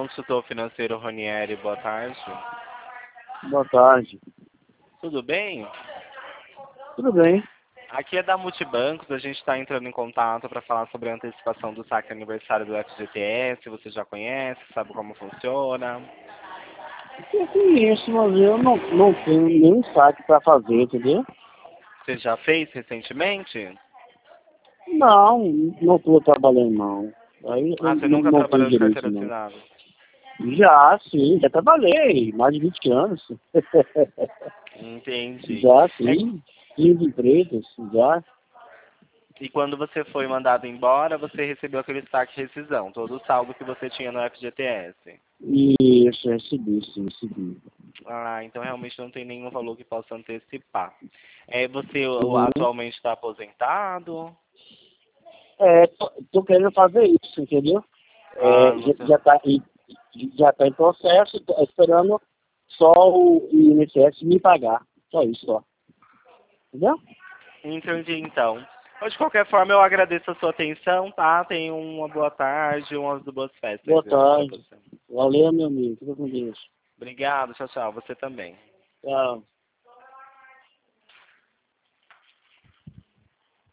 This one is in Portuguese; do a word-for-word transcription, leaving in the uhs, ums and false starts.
consultor financeiro Ronieri, boa tarde. Boa tarde. Tudo bem? Tudo bem. Aqui é da Multibancos, a gente está entrando em contato para falar sobre a antecipação do saque aniversário do F G T S. Você já conhece, sabe como funciona? Eu conheço, mas eu não, não tenho nenhum saque para fazer, entendeu? Você já fez recentemente? Não, não estou trabalhando não. Aí Ah, eu você não, nunca não tenho trabalhou de direito carteira não. assinada? Já, sim, já trabalhei, mais de vinte anos. Entendi. Já, É- sim, quinze empresas, já. E quando você foi mandado embora, você recebeu aquele saque rescisão, todo o saldo que você tinha no F G T S. Isso, recebi, sim, recebi. Ah, então realmente não tem nenhum valor que possa antecipar. É, você o- Uhum. atualmente está aposentado? É, tô, tô querendo fazer isso, entendeu? Ah, É, já, você... já tá em, já tá em processo, tô esperando só o I N S S me pagar. Só isso, só. Entendeu? Entendi, então. Mas, de qualquer forma, eu agradeço a sua atenção, tá? Tenha uma boa tarde, umas boas festas Boa aí pra tarde. você. Valeu, meu amigo. Fica com Deus. Obrigado, tchau, tchau. Você também. Tchau.